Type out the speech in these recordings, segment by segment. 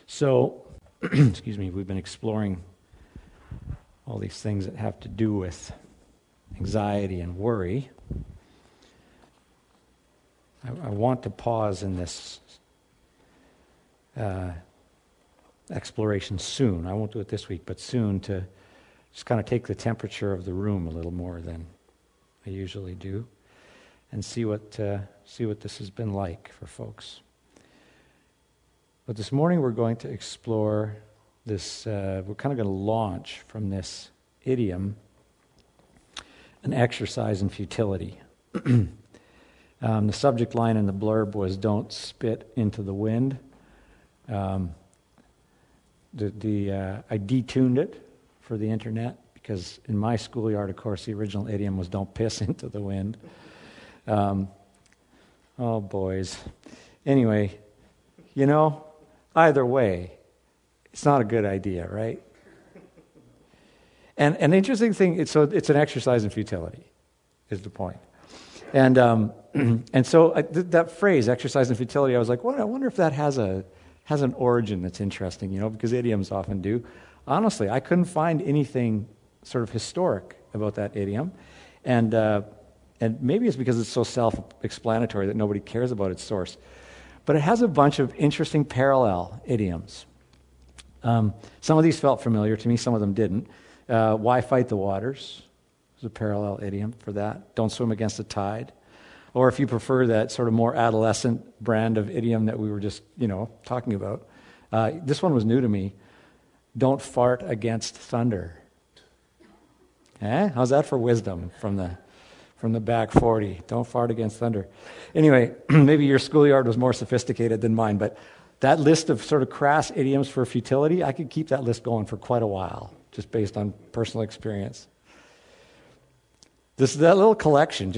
So, excuse me, we've been exploring all these things that have to do with anxiety and worry. I want to pause in this exploration soon. I won't do it this week, but soon, to just kind of take the temperature of the room a little more than I usually do, and see what this has been like for folks. But this morning we're going to explore this. We're kind of going to launch from this idiom, an exercise in futility. The subject line in the blurb was "Don't spit into the wind." I detuned it for the internet because in my schoolyard, of course, the original idiom was "Don't piss into the wind." Oh, boys. Anyway, either way, it's not a good idea, right? And an interesting thing, it's an exercise in futility, is the point. And so that phrase, exercise in futility, I was like, I wonder if that has an origin that's interesting, because idioms often do. Honestly, I couldn't find anything sort of historic about that idiom. And maybe it's because it's so self-explanatory that nobody cares about its source. But it has a bunch of interesting parallel idioms. Some of these felt familiar to me, some of them didn't. Why fight the waters? There's a parallel idiom for that. Don't swim against the tide. Or if you prefer that sort of more adolescent brand of idiom that we were just, talking about. This one was new to me. Don't fart against thunder. How's that for wisdom from the back 40? Don't fart against thunder. Anyway, maybe your schoolyard was more sophisticated than mine, but that list of sort of crass idioms for futility, I could keep that list going for quite a while, just based on personal experience. That little collection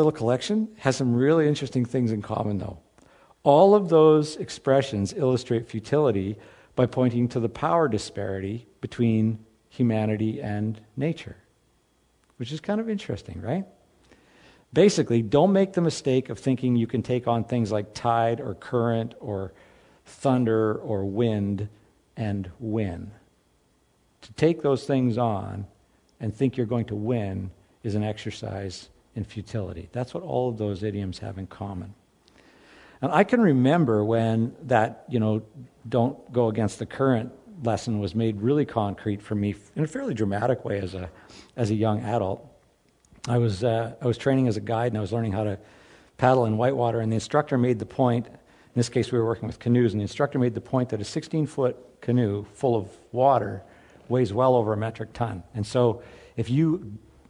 has some really interesting things in common, though. All of those expressions illustrate futility by pointing to the power disparity between humanity and nature, which is kind of interesting, right? Basically, don't make the mistake of thinking you can take on things like tide or current or thunder or wind and win. To take those things on and think you're going to win is an exercise in futility. That's what all of those idioms have in common. And I can remember when that, don't go against the current lesson was made really concrete for me in a fairly dramatic way as a young adult. I was training as a guide, and I was learning how to paddle in whitewater, and the instructor made the point, in this case we were working with canoes, and the instructor made the point that a 16-foot canoe full of water weighs well over a metric ton. And so if you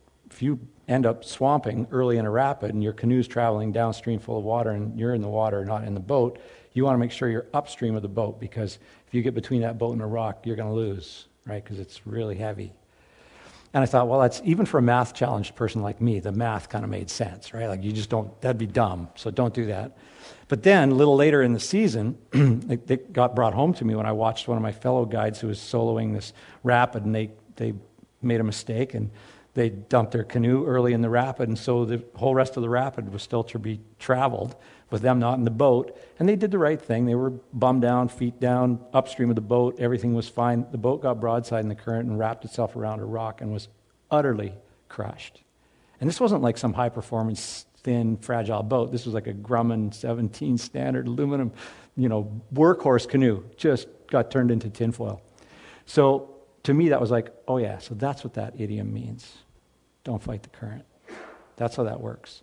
end up swamping early in a rapid and your canoe's traveling downstream full of water and you're in the water, not in the boat, you want to make sure you're upstream of the boat, because if you get between that boat and a rock, you're going to lose, right? Because it's really heavy. And I thought, well, that's even for a math-challenged person like me, the math kind of made sense, right? Like, you just don't, that'd be dumb, so don't do that. But then, a little later in the season, it got brought home to me when I watched one of my fellow guides who was soloing this rapid, and they made a mistake, and they dumped their canoe early in the rapid, and so the whole rest of the rapid was still to be traveled with them not in the boat. And they did the right thing. They were bum down, feet down, upstream of the boat. Everything was fine. The boat got broadside in the current and wrapped itself around a rock and was utterly crushed. And this wasn't like some high-performance, thin, fragile boat. This was like a Grumman 17 standard aluminum, workhorse canoe. Just got turned into tinfoil. So to me, that was like, oh yeah, so that's what that idiom means. Don't fight the current. That's how that works.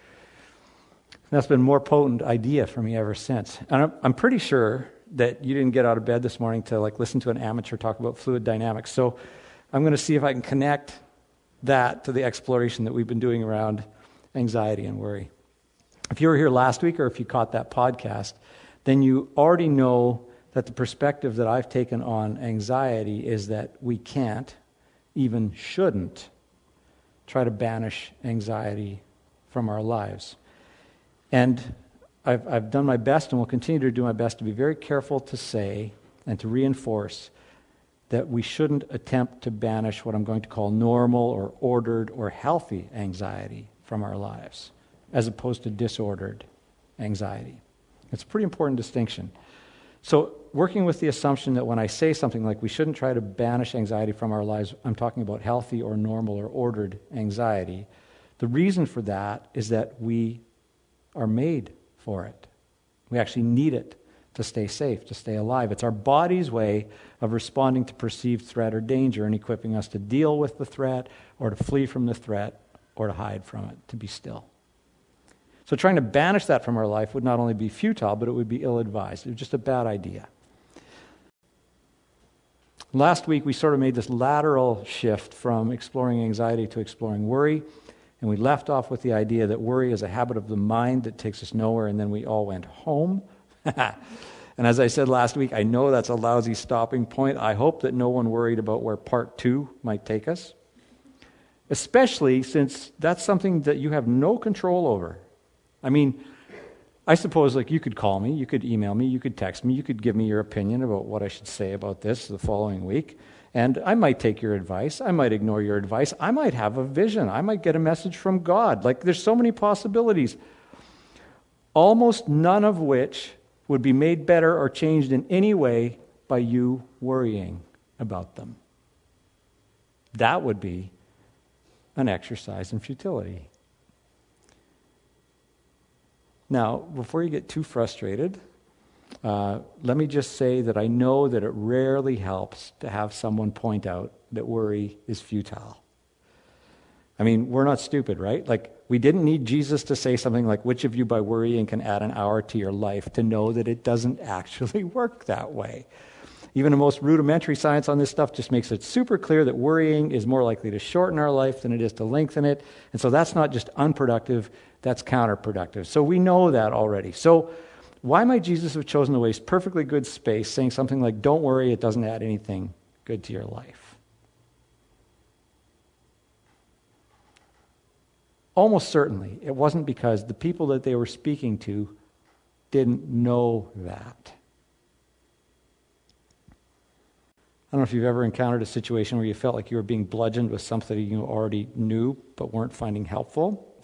That's been a more potent idea for me ever since. And I'm pretty sure that you didn't get out of bed this morning to listen to an amateur talk about fluid dynamics. So I'm going to see if I can connect that to the exploration that we've been doing around anxiety and worry. If you were here last week, or if you caught that podcast, then you already know that the perspective that I've taken on anxiety is that we can't, even shouldn't, try to banish anxiety from our lives. And I've done my best and will continue to do my best to be very careful to say and to reinforce that we shouldn't attempt to banish what I'm going to call normal or ordered or healthy anxiety from our lives, as opposed to disordered anxiety. It's a pretty important distinction. So working with the assumption that when I say something like we shouldn't try to banish anxiety from our lives, I'm talking about healthy or normal or ordered anxiety. The reason for that is that we are made for it. We actually need it to stay safe, to stay alive. It's our body's way of responding to perceived threat or danger and equipping us to deal with the threat or to flee from the threat or to hide from it, to be still. So trying to banish that from our life would not only be futile, but it would be ill-advised. It was just a bad idea. Last week, we sort of made this lateral shift from exploring anxiety to exploring worry, and we left off with the idea that worry is a habit of the mind that takes us nowhere, and then we all went home. And as I said last week, I know that's a lousy stopping point. I hope that no one worried about where part 2 might take us, especially since that's something that you have no control over. I mean, I suppose like you could call me, you could email me, you could text me, you could give me your opinion about what I should say about this the following week, and I might take your advice, I might ignore your advice, I might have a vision, I might get a message from God. Like there's so many possibilities, almost none of which would be made better or changed in any way by you worrying about them. That would be an exercise in futility. Now, before you get too frustrated, let me just say that I know that it rarely helps to have someone point out that worry is futile. I mean, we're not stupid, right? Like, we didn't need Jesus to say something like, which of you by worrying can add an hour to your life, to know that it doesn't actually work that way. Even the most rudimentary science on this stuff just makes it super clear that worrying is more likely to shorten our life than it is to lengthen it. And so that's not just unproductive, that's counterproductive. So we know that already. So why might Jesus have chosen to waste perfectly good space saying something like, don't worry, it doesn't add anything good to your life? Almost certainly, it wasn't because the people that they were speaking to didn't know that. I don't know if you've ever encountered a situation where you felt like you were being bludgeoned with something you already knew but weren't finding helpful.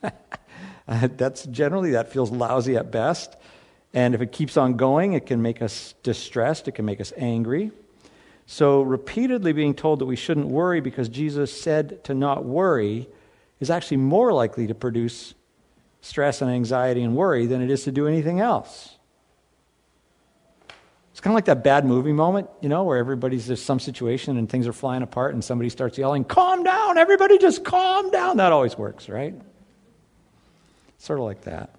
That feels lousy at best. And if it keeps on going, it can make us distressed, it can make us angry. So repeatedly being told that we shouldn't worry because Jesus said to not worry is actually more likely to produce stress and anxiety and worry than it is to do anything else. It's kind of like that bad movie moment, where there's some situation and things are flying apart and somebody starts yelling, calm down, everybody just calm down. That always works, right? Sort of like that.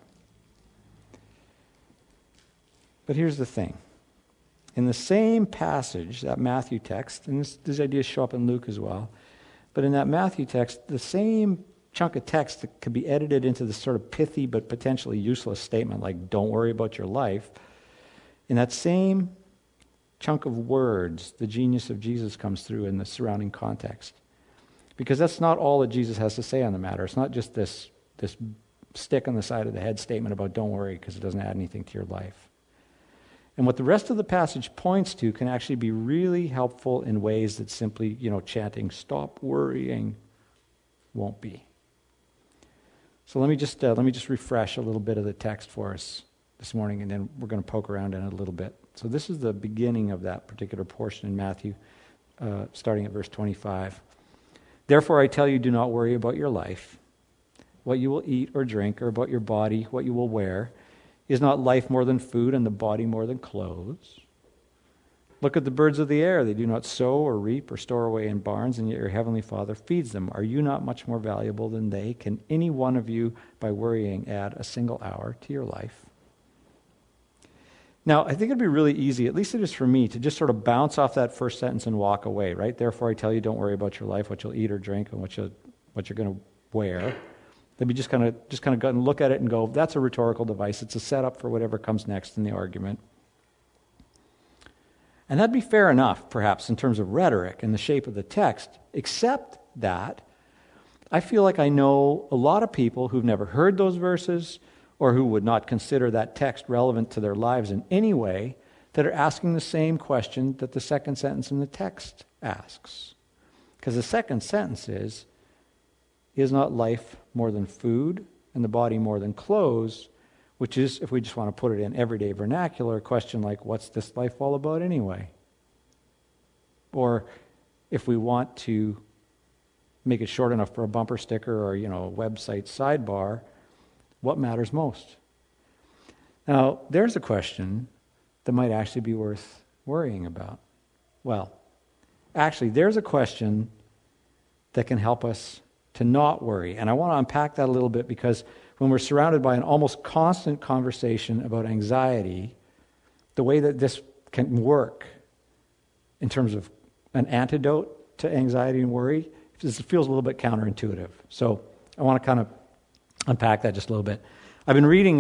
But here's the thing. In the same passage, that Matthew text, and these ideas show up in Luke as well, but in that Matthew text, the same chunk of text that could be edited into this sort of pithy but potentially useless statement like, don't worry about your life. In that same chunk of words, the genius of Jesus comes through in the surrounding context. Because that's not all that Jesus has to say on the matter. It's not just this stick on the side of the head statement about don't worry because it doesn't add anything to your life. And what the rest of the passage points to can actually be really helpful in ways that simply, chanting, stop worrying, won't be. So let me just refresh a little bit of the text for us this morning, and then we're going to poke around in it a little bit. So this is the beginning of that particular portion in Matthew, starting at verse 25. Therefore I tell you, do not worry about your life, what you will eat or drink, or about your body, what you will wear. Is not life more than food, and the body more than clothes? Look at the birds of the air. They do not sow or reap or store away in barns, and yet your heavenly Father feeds them. Are you not much more valuable than they? Can any one of you, by worrying, add a single hour to your life? Now, I think it'd be really easy, at least it is for me, to just sort of bounce off that first sentence and walk away, right? Therefore, I tell you, don't worry about your life, what you'll eat or drink, and what you're going to wear. Let me just kind of go and look at it and go, that's a rhetorical device. It's a setup for whatever comes next in the argument. And that'd be fair enough, perhaps, in terms of rhetoric and the shape of the text, except that I feel like I know a lot of people who've never heard those verses or who would not consider that text relevant to their lives in any way that are asking the same question that the second sentence in the text asks. Because the second sentence is not life more than food and the body more than clothes, which is, if we just want to put it in everyday vernacular, a question like, what's this life all about anyway? Or if we want to make it short enough for a bumper sticker or, a website sidebar, what matters most? Now, there's a question that might actually be worth worrying about. Well, actually, there's a question that can help us to not worry. And I want to unpack that a little bit, because when we're surrounded by an almost constant conversation about anxiety, the way that this can work in terms of an antidote to anxiety and worry, it feels a little bit counterintuitive. So I want to kind of unpack that just a little bit. I've been reading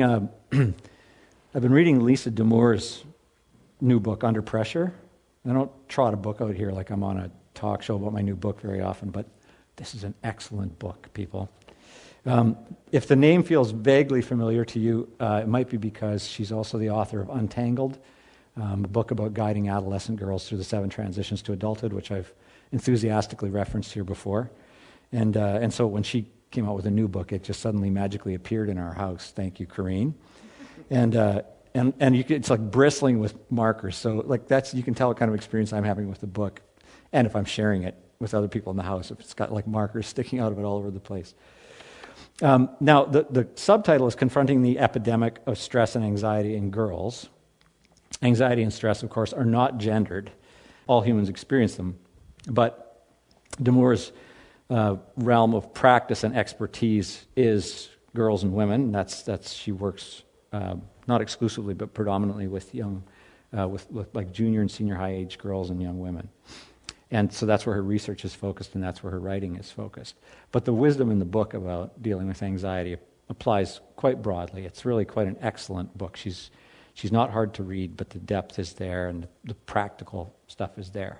Lisa Damour's new book, Under Pressure. I don't trot a book out here like I'm on a talk show about my new book very often, but this is an excellent book, people. If the name feels vaguely familiar to you, it might be because she's also the author of Untangled, a book about guiding adolescent girls through the 7 transitions to adulthood, which I've enthusiastically referenced here before. And so when she came out with a new book, it just suddenly magically appeared in our house. Thank you, Corrine. And it's like bristling with markers. So like you can tell what kind of experience I'm having with the book, and if I'm sharing it with other people in the house, if it's got like markers sticking out of it all over the place. Now, the subtitle is Confronting the Epidemic of Stress and Anxiety in Girls. Anxiety and stress, of course, are not gendered. All humans experience them. But Damour's realm of practice and expertise is girls and women. She works not exclusively, but predominantly with young, with like junior and senior high age girls and young women. And so that's where her research is focused, and that's where her writing is focused. But the wisdom in the book about dealing with anxiety applies quite broadly. It's really quite an excellent book. She's not hard to read, but the depth is there, and the practical stuff is there.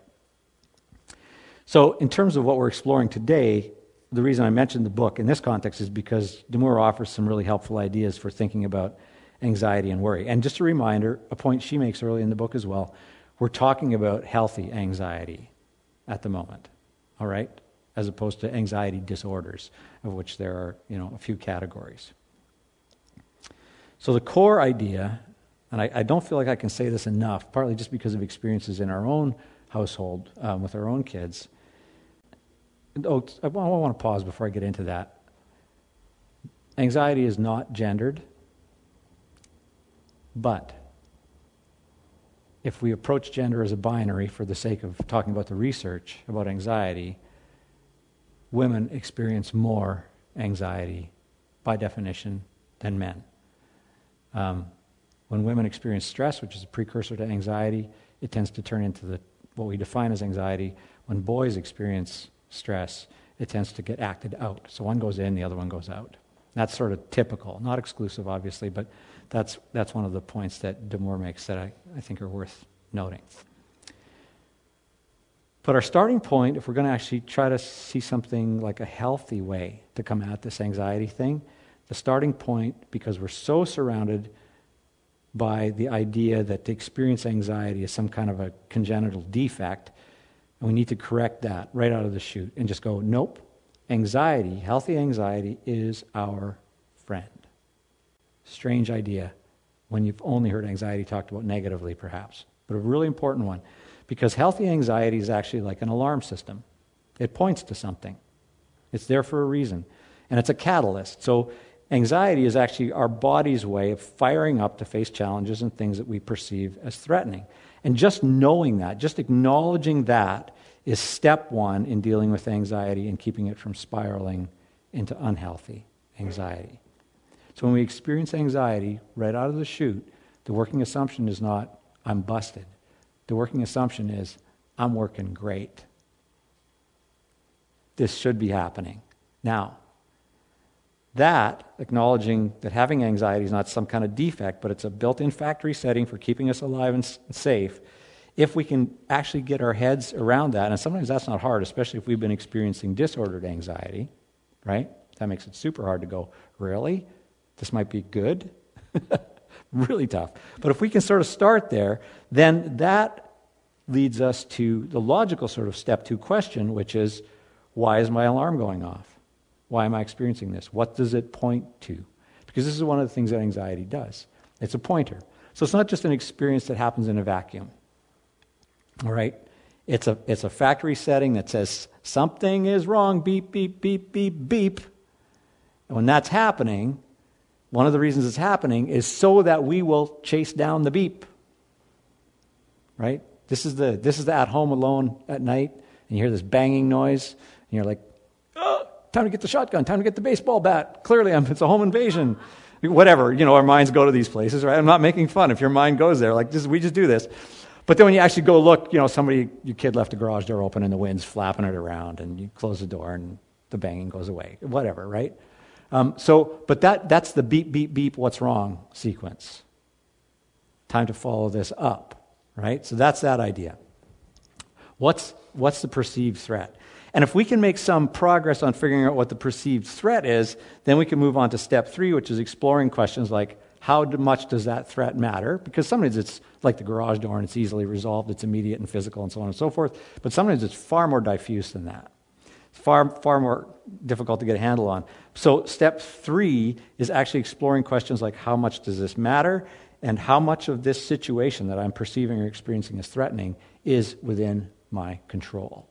So in terms of what we're exploring today, the reason I mentioned the book in this context is because Damour offers some really helpful ideas for thinking about anxiety and worry. And just a reminder, a point she makes early in the book as well, we're talking about healthy anxiety at the moment, all right? As opposed to anxiety disorders, of which there are, a few categories. So the core idea, and I don't feel like I can say this enough, partly just because of experiences in our own household with our own kids. I want to pause before I get into that. Anxiety is not gendered, but if we approach gender as a binary for the sake of talking about the research about anxiety, women experience more anxiety by definition than men. When women experience stress, which is a precursor to anxiety, it tends to turn into what we define as anxiety. When boys experience stress, it tends to get acted out. So one goes in, the other one goes out. That's sort of typical, not exclusive, obviously, but that's one of the points that Damour makes that I think are worth noting. But our starting point, if we're going to actually try to see something like a healthy way to come at this anxiety thing, the starting point, because we're so surrounded by the idea that to experience anxiety is some kind of a congenital defect, and we need to correct that right out of the chute and just go, nope, anxiety, healthy anxiety is our friend. Strange idea when you've only heard anxiety talked about negatively, perhaps, but a really important one, because healthy anxiety is actually like an alarm system. It points to something. It's there for a reason, and it's a catalyst. So anxiety is actually our body's way of firing up to face challenges and things that we perceive as threatening. And just knowing that, just acknowledging that, is step one in dealing with anxiety and keeping it from spiraling into unhealthy anxiety. So when we experience anxiety right out of the chute, the working assumption is not, I'm busted. The working assumption is, I'm working great. This should be happening. Now, that, acknowledging that having anxiety is not some kind of defect, but it's a built-in factory setting for keeping us alive and safe, if we can actually get our heads around that, and sometimes that's not hard, especially if we've been experiencing disordered anxiety, right? That makes it super hard to go, really? This might be good? Really tough. But if we can sort of start there, then that leads us to the logical sort of step 2 question, which is, why is my alarm going off? Why am I experiencing this? What does it point to? Because this is one of the things that anxiety does. It's a pointer. So it's not just an experience that happens in a vacuum. All right? It's a factory setting that says something is wrong, beep, beep, beep, beep, beep. And when that's happening, one of the reasons it's happening is so that we will chase down the beep. Right? This is the at home alone at night, and you hear this banging noise, and you're like, oh, time to get the shotgun, time to get the baseball bat. Clearly, it's a home invasion. Whatever, our minds go to these places, right? I'm not making fun. If your mind goes there, we just do this. But then when you actually go look, your kid left the garage door open and the wind's flapping it around, and you close the door and the banging goes away. Whatever, right? But that's the beep, beep, beep, what's wrong sequence. Time to follow this up, right? So that's that idea. What's the perceived threat? And if we can make some progress on figuring out what the perceived threat is, then we can move on to step 3, which is exploring questions like, how much does that threat matter? Because sometimes it's like the garage door and it's easily resolved, it's immediate and physical and so on and so forth. But sometimes it's far more diffuse than that. It's far more difficult to get a handle on. So step 3 is actually exploring questions like, how much does this matter? And how much of this situation that I'm perceiving or experiencing as threatening is within my control?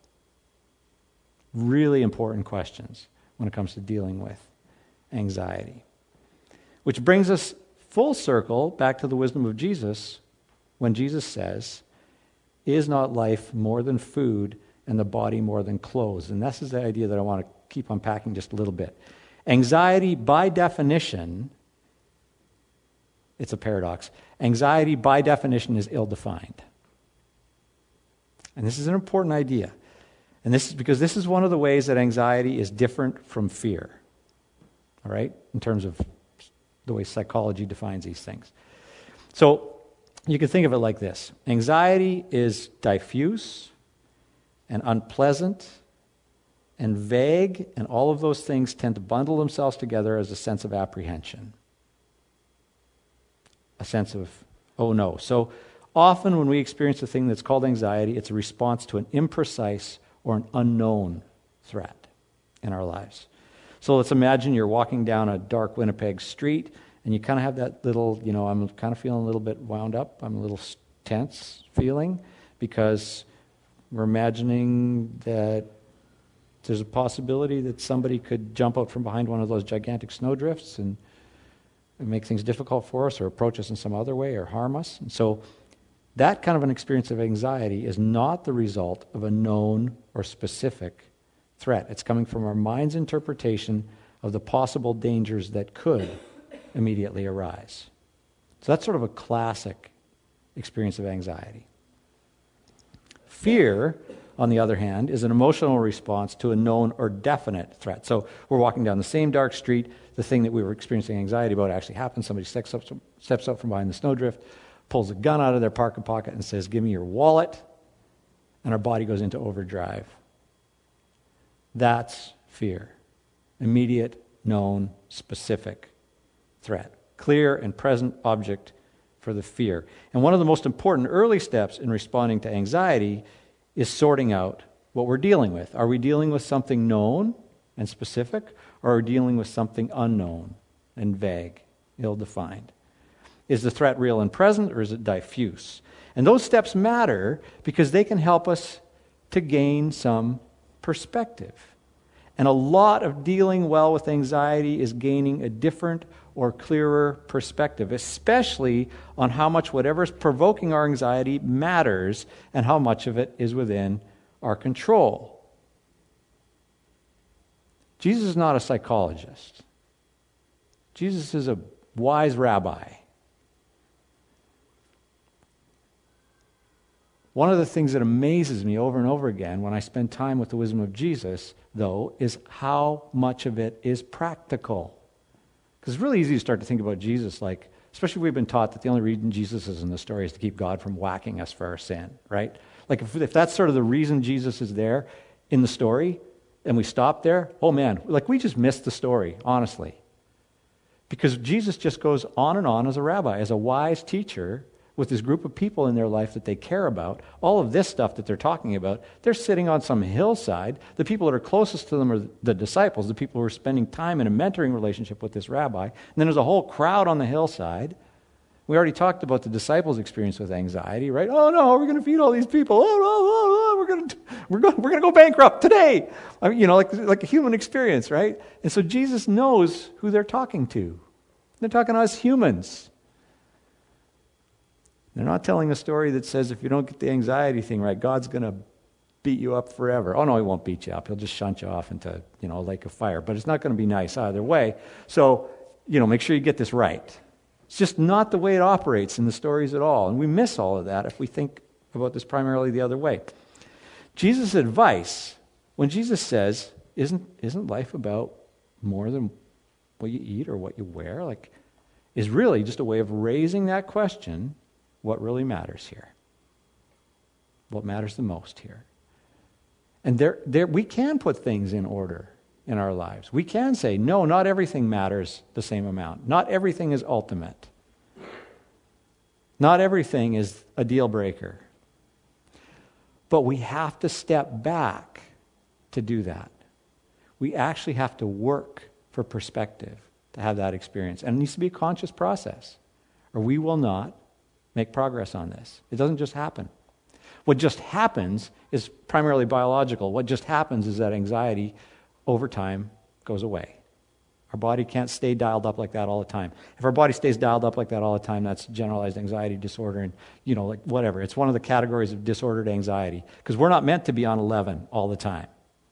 Really important questions when it comes to dealing with anxiety. Which brings us full circle back to the wisdom of Jesus when Jesus says, is not life more than food and the body more than clothes? And this is the idea that I want to keep unpacking just a little bit. Anxiety, by definition, it's a paradox. Anxiety, by definition, is ill-defined. And this is an important idea. And this is because this is one of the ways that anxiety is different from fear. All right? In terms of the way psychology defines these things. So you can think of it like this. Anxiety is diffuse and unpleasant and vague, and all of those things tend to bundle themselves together as a sense of apprehension. A sense of, oh no. So often when we experience a thing that's called anxiety, it's a response to an imprecise or an unknown threat in our lives. So let's imagine you're walking down a dark Winnipeg street and you kind of have that little, I'm kind of feeling a little bit wound up. I'm a little tense feeling because we're imagining that there's a possibility that somebody could jump out from behind one of those gigantic snowdrifts and make things difficult for us or approach us in some other way or harm us. And so that kind of an experience of anxiety is not the result of a known or specific threat. It's coming from our mind's interpretation of the possible dangers that could immediately arise. So that's sort of a classic experience of anxiety. Fear, on the other hand, is an emotional response to a known or definite threat. So we're walking down the same dark street. The thing that we were experiencing anxiety about actually happens. Somebody steps up from behind the snowdrift, pulls a gun out of their parka pocket and says, give me your wallet. And our body goes into overdrive. That's fear. Immediate, known, specific threat. Clear and present object for the fear. And one of the most important early steps in responding to anxiety is sorting out what we're dealing with. Are we dealing with something known and specific, or are we dealing with something unknown and vague, ill-defined? Is the threat real and present, or is it diffuse? And those steps matter because they can help us to gain some perspective. And a lot of dealing well with anxiety is gaining a different or clearer perspective, especially on how much whatever is provoking our anxiety matters and how much of it is within our control. Jesus is not a psychologist. Jesus is a wise rabbi. One of the things that amazes me over and over again when I spend time with the wisdom of Jesus, though, is how much of it is practical. Because it's really easy to start to think about Jesus like, especially if we've been taught that the only reason Jesus is in the story is to keep God from whacking us for our sin, right? Like if that's sort of the reason Jesus is there in the story, and we stop there, oh man, like we just missed the story, honestly. Because Jesus just goes on and on as a rabbi, as a wise teacher, with this group of people in their life that they care about, all of this stuff that they're talking about, they're sitting on some hillside. The people that are closest to them are the disciples, the people who are spending time in a mentoring relationship with this rabbi. And then there's a whole crowd on the hillside. We already talked about the disciples' experience with anxiety, right? Oh no, we're going to feed all these people. We're going to go bankrupt today. I mean, like a human experience, right? And so Jesus knows who they're talking to. They're talking to us humans. They're not telling a story that says if you don't get the anxiety thing right, God's going to beat you up forever. Oh no, he won't beat you up. He'll just shunt you off into, a lake of fire. But it's not going to be nice either way. So, make sure you get this right. It's just not the way it operates in the stories at all. And we miss all of that if we think about this primarily the other way. Jesus' advice, when Jesus says, isn't life about more than what you eat or what you wear? Is really just a way of raising that question, what really matters here? What matters the most here? And there we can put things in order in our lives. We can say, no, not everything matters the same amount. Not everything is ultimate. Not everything is a deal breaker. But we have to step back to do that. We actually have to work for perspective to have that experience. And it needs to be a conscious process, or we will not make progress on this. It doesn't just happen. What just happens is primarily biological. What just happens is that anxiety over time goes away. Our body can't stay dialed up like that all the time. If our body stays dialed up like that all the time, that's generalized anxiety disorder and, whatever. It's one of the categories of disordered anxiety because we're not meant to be on 11 all the time.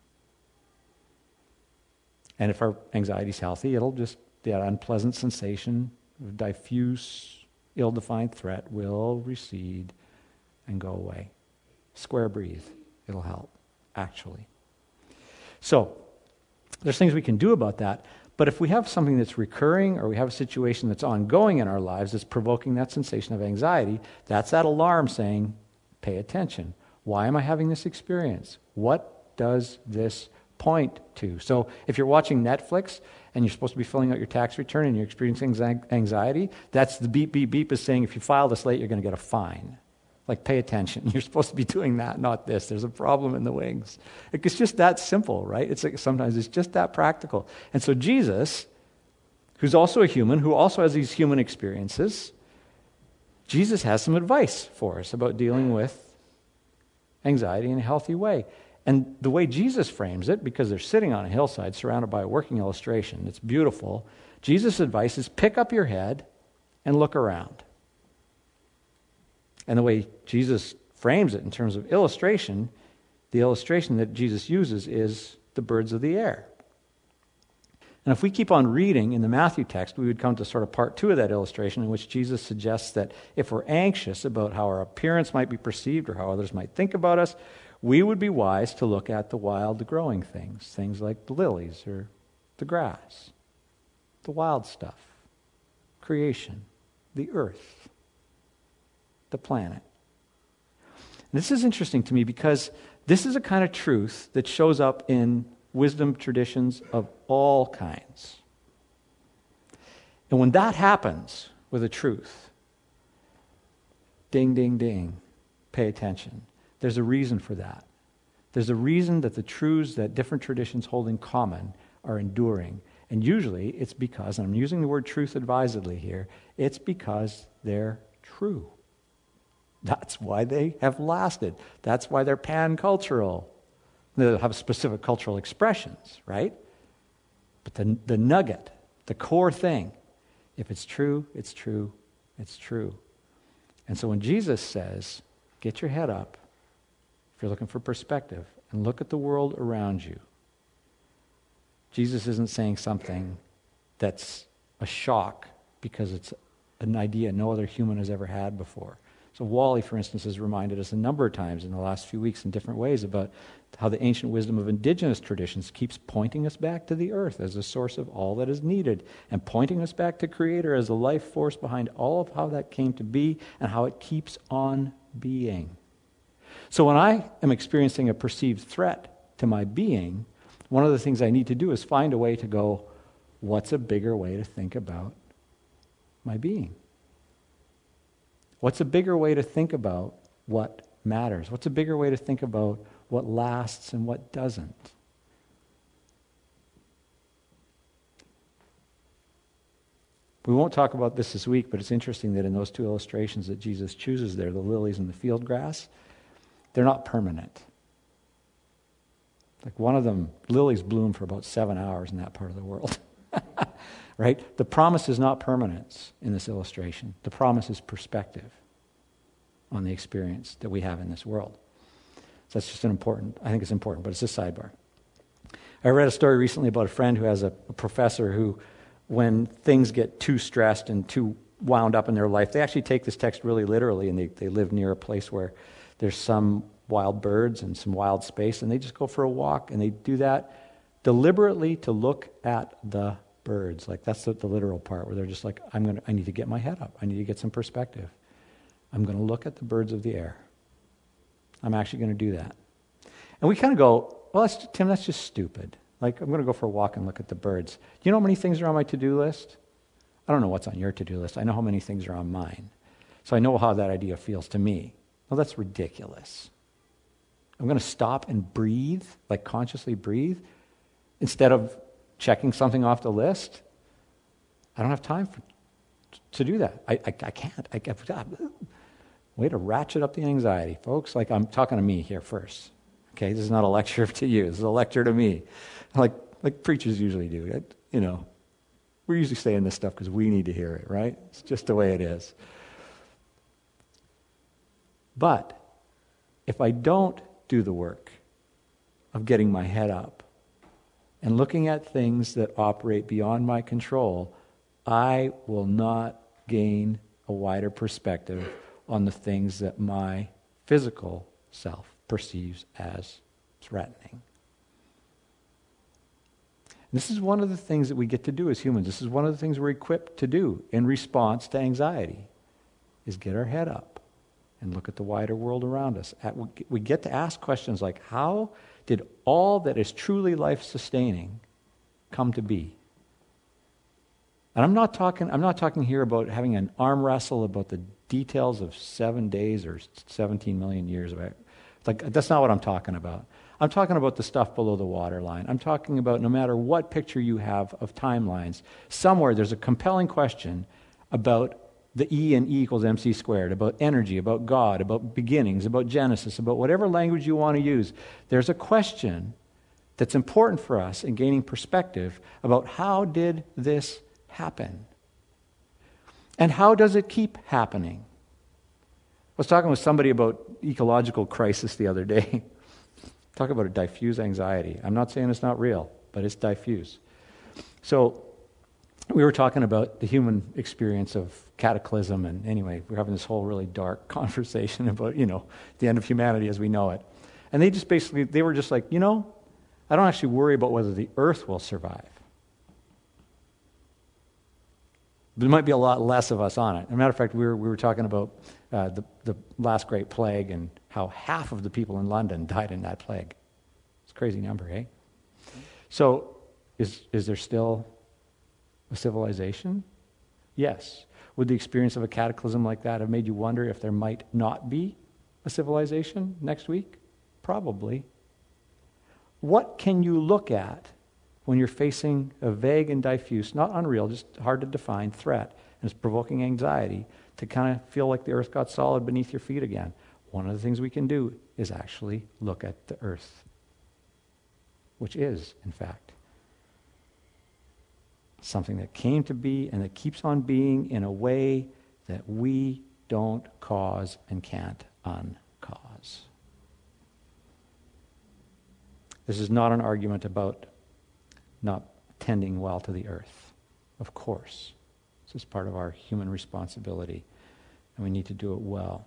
And if our anxiety is healthy, it'll just, that unpleasant sensation, diffuse, ill-defined threat will recede and go away. Square breathe. It'll help, actually. So, there's things we can do about that, but if we have something that's recurring or we have a situation that's ongoing in our lives that's provoking that sensation of anxiety, that's that alarm saying, pay attention. Why am I having this experience? What does this point to? So if you're watching Netflix and you're supposed to be filling out your tax return and you're experiencing anxiety, that's the beep, beep, beep is saying if you file this late, you're going to get a fine. Pay attention. You're supposed to be doing that, not this. There's a problem in the wings. It's just that simple, right? Sometimes it's just that practical. And so Jesus, who's also a human, who also has these human experiences, Jesus has some advice for us about dealing with anxiety in a healthy way. And the way Jesus frames it, because they're sitting on a hillside surrounded by a working illustration, it's beautiful. Jesus' advice is pick up your head and look around. And the way Jesus frames it in terms of illustration, the illustration that Jesus uses is the birds of the air. And if we keep on reading in the Matthew text, we would come to sort of part 2 of that illustration in which Jesus suggests that if we're anxious about how our appearance might be perceived or how others might think about us, we would be wise to look at the wild growing things like the lilies or the grass, the wild stuff, creation, the earth, the planet. And this is interesting to me because this is a kind of truth that shows up in wisdom traditions of all kinds. And when that happens with a truth, ding, ding, ding, pay attention. There's a reason for that. There's a reason that the truths that different traditions hold in common are enduring. And usually it's because, and I'm using the word truth advisedly here, it's because they're true. That's why they have lasted. That's why they're pan-cultural. They have specific cultural expressions, right? But the nugget, the core thing, if it's true, it's true, it's true. And so when Jesus says, get your head up, if you're looking for perspective, and look at the world around you, Jesus isn't saying something that's a shock because it's an idea no other human has ever had before. So Wally, for instance, has reminded us a number of times in the last few weeks in different ways about how the ancient wisdom of indigenous traditions keeps pointing us back to the earth as a source of all that is needed and pointing us back to Creator as the life force behind all of how that came to be and how it keeps on being. So when I am experiencing a perceived threat to my being, one of the things I need to do is find a way to go, what's a bigger way to think about my being? What's a bigger way to think about what matters? What's a bigger way to think about what lasts and what doesn't? We won't talk about this week, but it's interesting that in those two illustrations that Jesus chooses there, the lilies and the field grass, they're not permanent. Like one of them, lilies bloom for about 7 hours in that part of the world. Right? The promise is not permanence in this illustration. The promise is perspective on the experience that we have in this world. So that's just I think it's important, but it's a sidebar. I read a story recently about a friend who has a professor who, when things get too stressed and too wound up in their life, they actually take this text really literally, and they live near a place where there's some wild birds and some wild space, and they just go for a walk, and they do that deliberately to look at the birds. Like that's the literal part where they're just like, I need to get my head up. I need to get some perspective. I'm going to look at the birds of the air. I'm actually going to do that. And we kind of go, well, Tim, that's just stupid. Like, I'm going to go for a walk and look at the birds. Do you know how many things are on my to-do list? I don't know what's on your to-do list. I know how many things are on mine. So I know how that idea feels to me. Well, that's ridiculous. I'm going to stop and breathe, like consciously breathe, instead of checking something off the list. I don't have time to do that. I can't. Way to ratchet up the anxiety, folks. Like, I'm talking to me here first. Okay, this is not a lecture to you. This is a lecture to me. Like preachers usually do. We're usually saying this stuff because we need to hear it, right? It's just the way it is. But if I don't do the work of getting my head up and looking at things that operate beyond my control, I will not gain a wider perspective on the things that my physical self perceives as threatening. And this is one of the things that we get to do as humans. This is one of the things we're equipped to do in response to anxiety, is get our head up and look at the wider world around us. We get to ask questions like, how did all that is truly life-sustaining come to be? And I'm not talking here about having an arm wrestle about the details of 7 days or 17 million years. That's not what I'm talking about. I'm talking about the stuff below the waterline. I'm talking about no matter what picture you have of timelines, somewhere there's a compelling question about the E and E equals MC squared, about energy, about God, about beginnings, about Genesis, about whatever language you want to use. There's a question that's important for us in gaining perspective about how did this happen? And how does it keep happening? I was talking with somebody about ecological crisis the other day. Talk about a diffuse anxiety. I'm not saying it's not real, but it's diffuse. So we were talking about the human experience of cataclysm, and anyway, we're having this whole really dark conversation about, the end of humanity as we know it. And they were just like, I don't actually worry about whether the earth will survive. There might be a lot less of us on it. As a matter of fact, we were talking about the last great plague and how half of the people in London died in that plague. It's a crazy number, eh? So is there still a civilization? Yes. Would the experience of a cataclysm like that have made you wonder if there might not be a civilization next week? Probably. What can you look at when you're facing a vague and diffuse, not unreal, just hard to define threat, and it's provoking anxiety to kind of feel like the earth got solid beneath your feet again? One of the things we can do is actually look at the earth, which is, in fact, something that came to be and that keeps on being in a way that we don't cause and can't uncause. This is not an argument about not tending well to the earth. Of course. This is part of our human responsibility, and we need to do it well.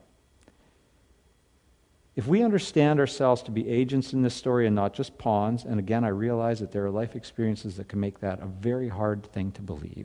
If we understand ourselves to be agents in this story and not just pawns, and again, I realize that there are life experiences that can make that a very hard thing to believe.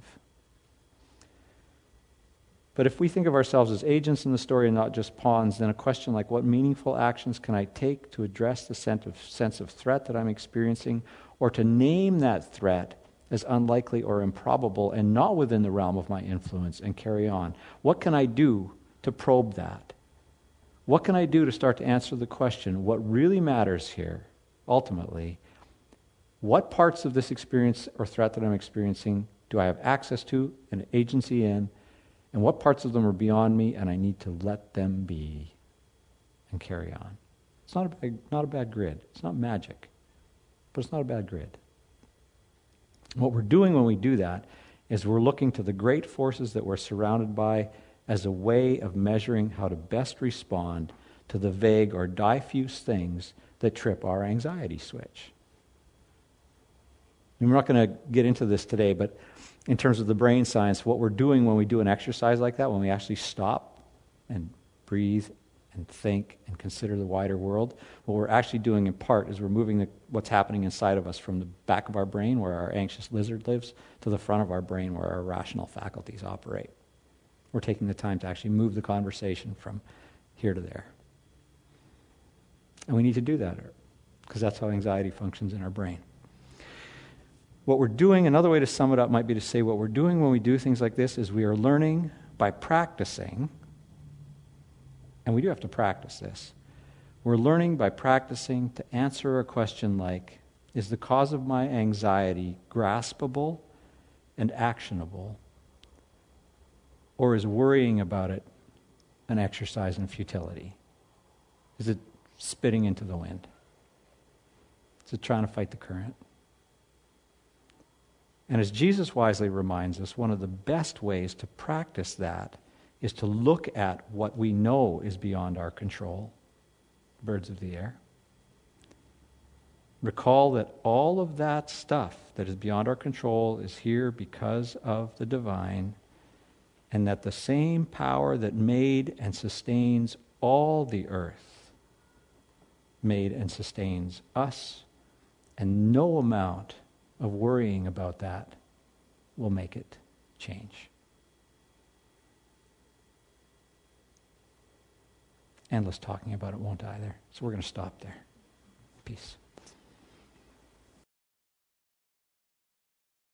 But if we think of ourselves as agents in the story and not just pawns, then a question like, what meaningful actions can I take to address the sense of threat that I'm experiencing, or to name that threat as unlikely or improbable and not within the realm of my influence and carry on? What can I do to probe that. What can I do to start to answer the question, what really matters here, ultimately? What parts of this experience or threat that I'm experiencing do I have access to and agency in? And what parts of them are beyond me and I need to let them be and carry on? It's not a bad grid. It's not magic, but it's not a bad grid. What we're doing when we do that is we're looking to the great forces that we're surrounded by as a way of measuring how to best respond to the vague or diffuse things that trip our anxiety switch. And we're not going to get into this today, but in terms of the brain science, what we're doing when we do an exercise like that, when we actually stop and breathe and think and consider the wider world, what we're actually doing in part is we're moving what's happening inside of us from the back of our brain, where our anxious lizard lives, to the front of our brain, where our rational faculties operate. We're taking the time to actually move the conversation from here to there. And we need to do that, because that's how anxiety functions in our brain. What we're doing, another way to sum it up might be to say what we're doing when we do things like this is we are learning by practicing, and we do have to practice this. We're learning by practicing to answer a question like, is the cause of my anxiety graspable and actionable, or is worrying about it an exercise in futility? Is it spitting into the wind? Is it trying to fight the current? And as Jesus wisely reminds us, one of the best ways to practice that is to look at what we know is beyond our control, birds of the air. Recall that all of that stuff that is beyond our control is here because of the divine, and that the same power that made and sustains all the earth made and sustains us, and no amount of worrying about that will make it change. Endless talking about it won't either. So we're going to stop there. Peace.